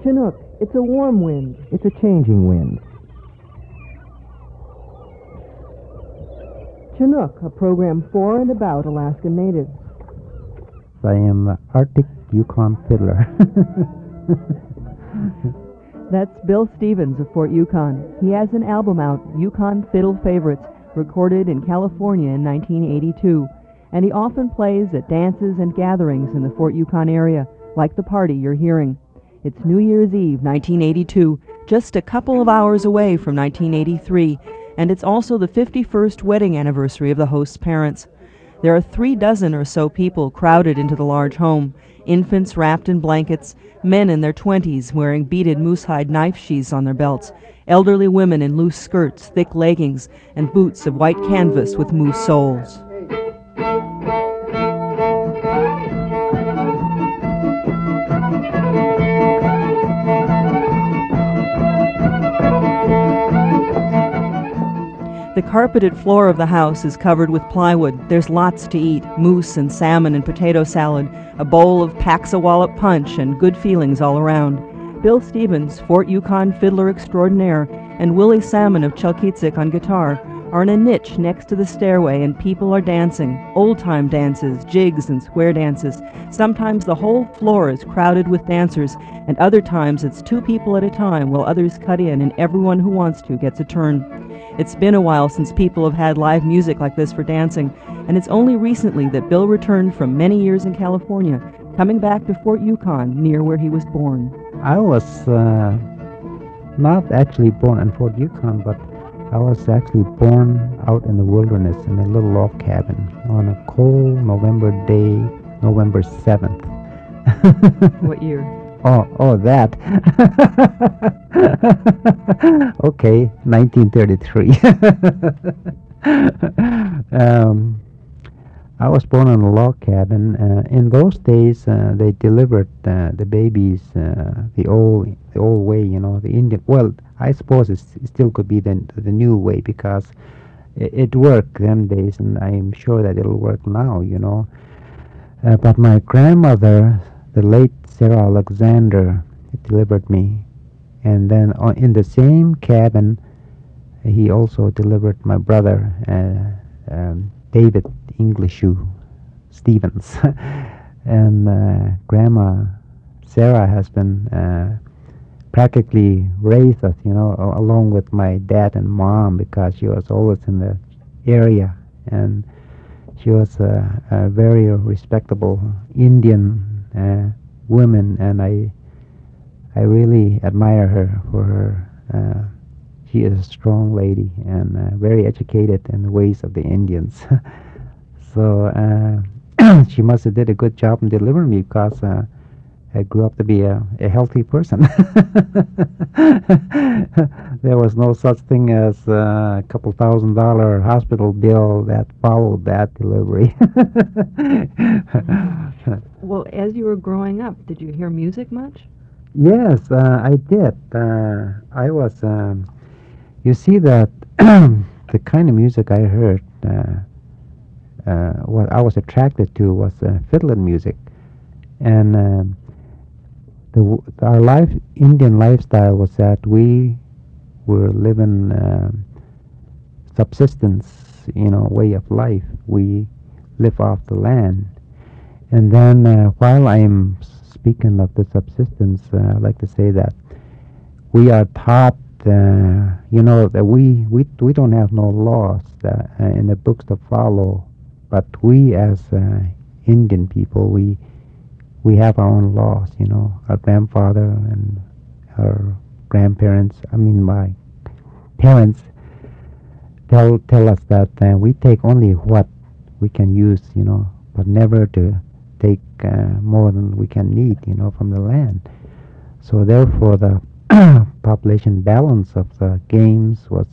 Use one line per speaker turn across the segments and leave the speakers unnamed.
Chinook, it's a warm wind.
It's a changing wind.
Chinook, a program for and about Alaskan natives.
I am the Arctic Yukon Fiddler.
That's Bill Stevens of Fort Yukon. He has an album out, Yukon Fiddle Favorites, recorded in California in 1982, and he often plays at dances and gatherings in the Fort Yukon area, like the party you're hearing. It's New Year's Eve, 1982, just a couple of hours away from 1983, and it's also the 51st wedding anniversary of the host's parents. There are 36 or so people crowded into the large home, infants wrapped in blankets, men in their 20s wearing beaded moosehide knife sheaths on their belts, elderly women in loose skirts, thick leggings, and boots of white canvas with moose soles. The carpeted floor of the house is covered with plywood. There's lots to eat, moose and salmon and potato salad, a bowl of Paxawallop punch, and good feelings all around. Bill Stevens, Fort Yukon fiddler extraordinaire, and Willie Salmon of Chalkitsik on guitar are in a niche next to the stairway, and people are dancing, old-time dances, jigs and square dances. Sometimes the whole floor is crowded with dancers, and other times it's 2 people at a time while others cut in and everyone who wants to gets a turn. It's been a while since people have had live music like this for dancing, and it's only recently that Bill returned from many years in California, coming back to Fort Yukon, near where he was born.
I was not actually born in Fort Yukon, but I was actually born out in the wilderness in a little log cabin on a cold November day, November 7th.
What year?
Oh, that. Okay, 1933. I was born in a log cabin. In those days, they delivered the babies the old way, the Indian. Well, I suppose it still could be the new way, because it worked them days, and I'm sure that it'll work now, But my grandmother, the late Sarah Alexander, delivered me, and then in the same cabin, he also delivered my brother, David Englishu Stevens. And Grandma Sarah has been practically raised us, along with my dad and mom, because she was always in the area, and she was a very respectable Indian woman, and I really admire her for her. She is a strong lady and very educated in the ways of the Indians. So she must have did a good job in delivering me, because I grew up to be a healthy person. There was no such thing as a couple $1,000 hospital bill that followed that delivery.
Well, as you were growing up, did you hear music much?
Yes, I did. I was, you see that the kind of music I heard, what I was attracted to was fiddling music. And our Indian lifestyle was that we were living subsistence, way of life. We live off the land. And then while I'm speaking of the subsistence, I'd like to say that we are taught, that we don't have no laws in the books to follow, but we as Indian people, we have our own laws, our grandfather and our grandparents, my parents tell us that we take only what we can use, but never to take more than we can need, from the land. So therefore the population balance of the games was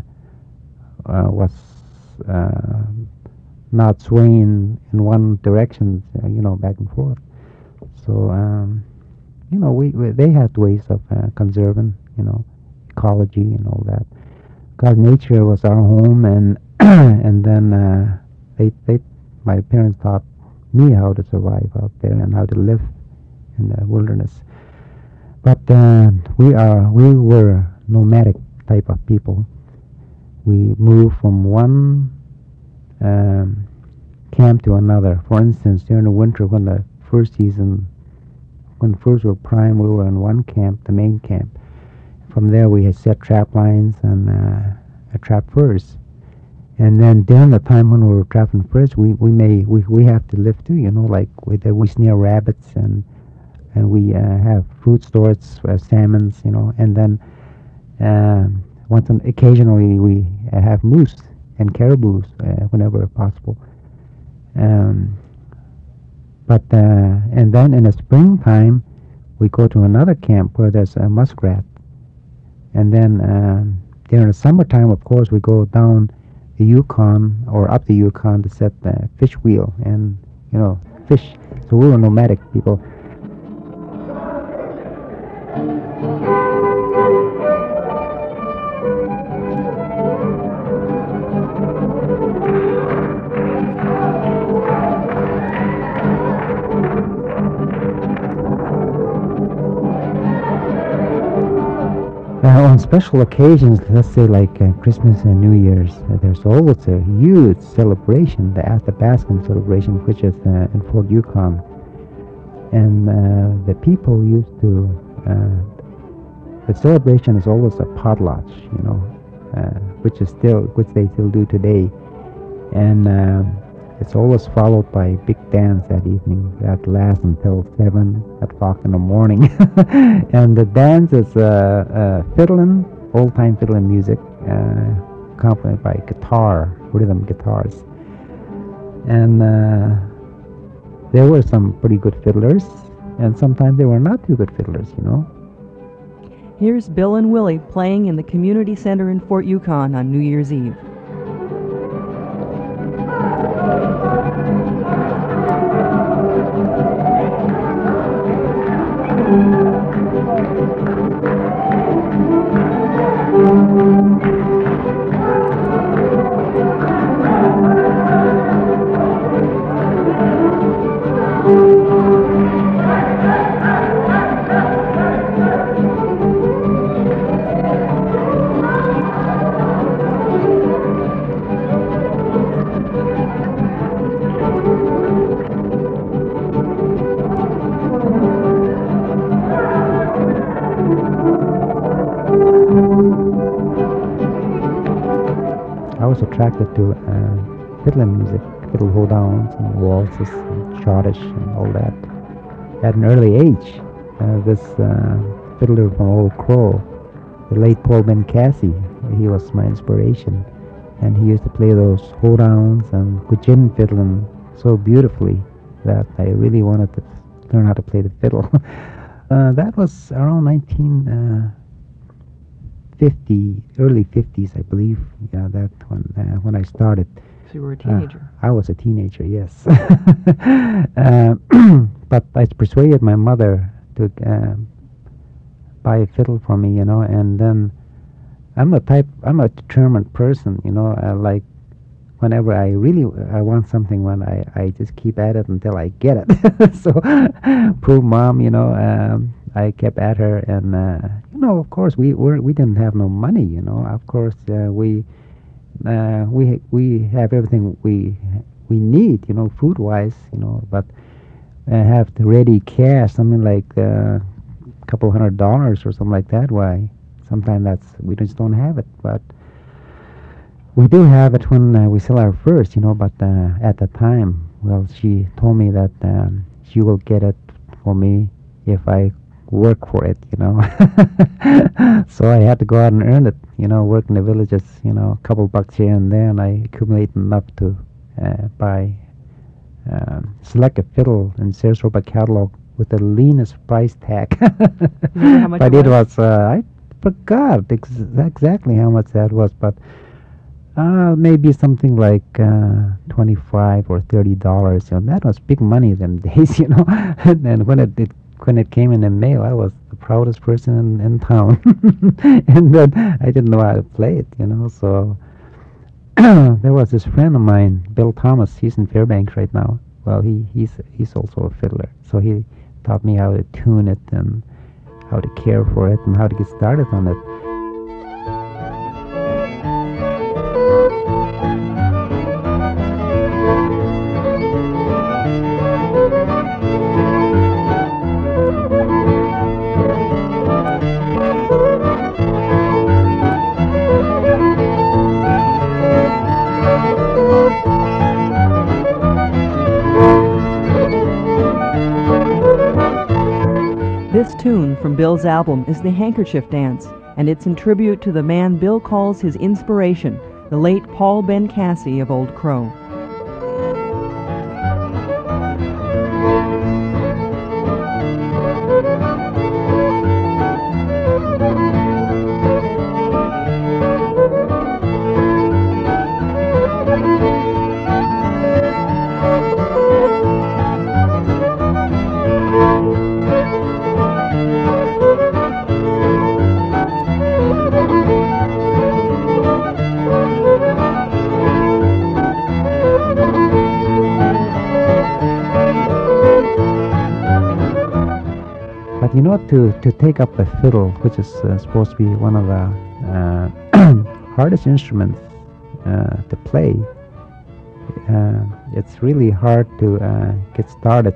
not swaying in one direction, back and forth. So, they had ways of conserving, ecology and all that. God, nature was our home, and and then my parents taught me how to survive out there and how to live in the wilderness. But we were nomadic type of people. We moved from one um, camp to another. For instance, during the winter, when the first season, when furs were prime, we were in one camp, the main camp. From there, we had set trap lines and trap furs. And then during the time when we were trapping furs, we have to live too. You know, like we snare rabbits and we have food stores, salmons. You know, and then occasionally we have moose and caribous whenever possible. Um, but and then in the springtime, we go to another camp where there's a muskrat. And then during the summertime, of course, we go down the Yukon or up the Yukon to set the fish wheel and fish. So we were nomadic people. On special occasions, let's say like Christmas and New Year's, there's always a huge celebration, the Athabascan celebration, which is in Fort Yukon. And the people used to, the celebration is always a potlatch, which they still do today. And it's always followed by a big dance that evening that lasts until 7 o'clock in the morning. And the dance is fiddling, old-time fiddling music, accompanied by rhythm guitars. And there were some pretty good fiddlers, and sometimes they were not too good fiddlers,
Here's Bill and Willie playing in the community center in Fort Yukon on New Year's Eve.
I was attracted to fiddling music, fiddle hoedowns and waltzes and schottische and all that. At an early age, this fiddler from Old Crow, the late Paul Bencassi, he was my inspiration. And he used to play those hoedowns and gudgeon fiddling so beautifully that I really wanted to learn how to play the fiddle. That was around 1950, early 50s, I believe. Yeah, that when I started.
So you were a teenager.
I was a teenager, yes. But I persuaded my mother to buy a fiddle for me, and then I'm a determined person, like whenever I want something, when I just keep at it until I get it. So poor mom, I kept at her, and of course we didn't have no money, of course we have everything we need, food wise, but have the ready cash, something like a couple $100 or something like that. Why sometimes we just don't have it, but we do have it when we sell our furs, but at the time, well, she told me that she will get it for me if I work for it, So I had to go out and earn it, work in the villages, a couple bucks here and there, and I accumulated enough to select a fiddle in Sarasota catalog with the leanest price tag.
How much
but it was, I forgot exactly how much that was, but maybe something like $25 or $30. That was big money them days, And when it came in the mail, I was the proudest person in town. And then I didn't know how to play it, So there was this friend of mine, Bill Thomas. He's in Fairbanks right now. Well, he's also a fiddler, so he taught me how to tune it and how to care for it and how to get started on it.
This tune from Bill's album is the Handkerchief Dance, and it's in tribute to the man Bill calls his inspiration, the late Paul Benincassi of Old Crow.
But you know, to take up a fiddle, which is supposed to be one of the hardest instruments to play, it's really hard to get started.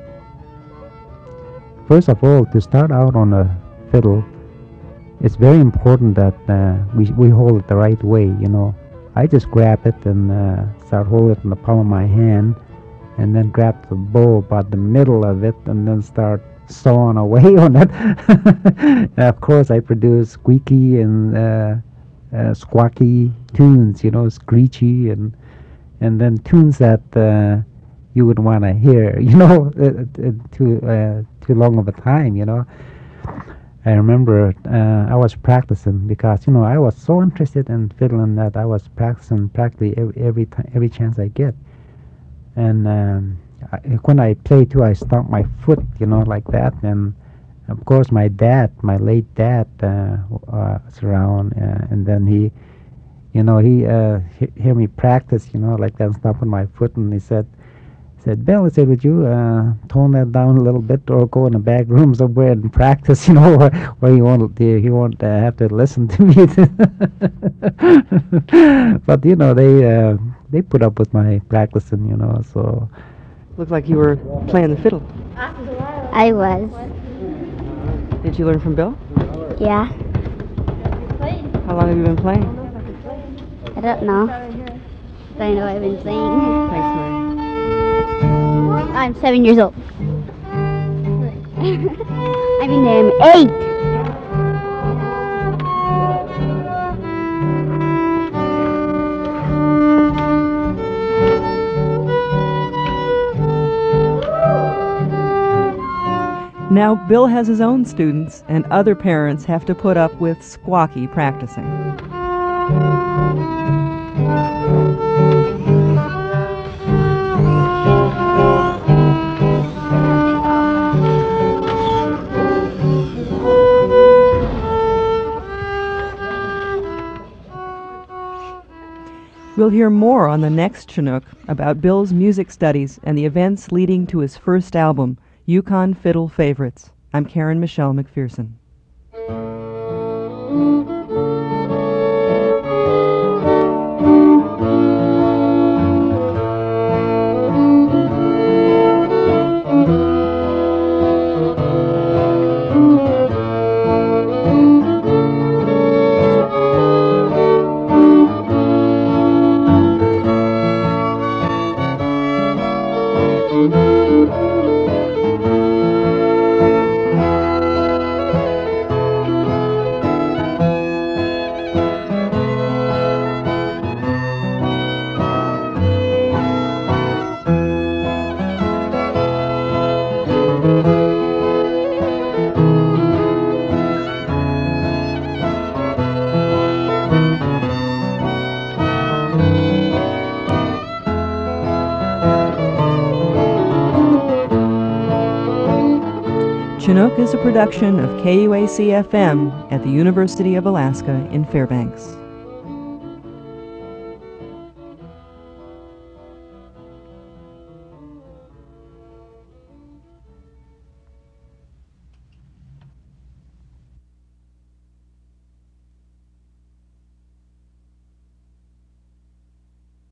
First of all, to start out on a fiddle, it's very important that we hold it the right way. You know, I just grab it and start holding it in the palm of my hand, and then grab the bow about the middle of it, and then start sawing away on it. Of course, I produce squeaky and squawky tunes, you know, screechy, and then tunes that you would want to hear, you know, too long of a time, you know. I remember I was practicing because, you know, I was so interested in fiddling that I was practicing practically every chance I get. And when I play too, I stomp my foot, you know, like that. And of course, my late dad, was around, and then he hear me practice, you know, like that, stomping my foot, and he said, Bill, would you tone that down a little bit, or go in the back room somewhere and practice, you know, where he won't have to listen to me. But you know, they put up with my practicing, you know, so.
Looked like you were playing the fiddle.
I was.
Did you learn from Bill?
Yeah.
How long have you been playing?
I don't know. But I know I've been playing.
Thanks, Mary.
I'm 7 years old. I mean, I'm 8.
Now, Bill has his own students, and other parents have to put up with Squawky practicing. We'll hear more on the next Chinook about Bill's music studies and the events leading to his first album, Yukon Fiddle Favorites. I'm Karen Michelle McPherson. Chinook is a production of KUAC-FM at the University of Alaska in Fairbanks.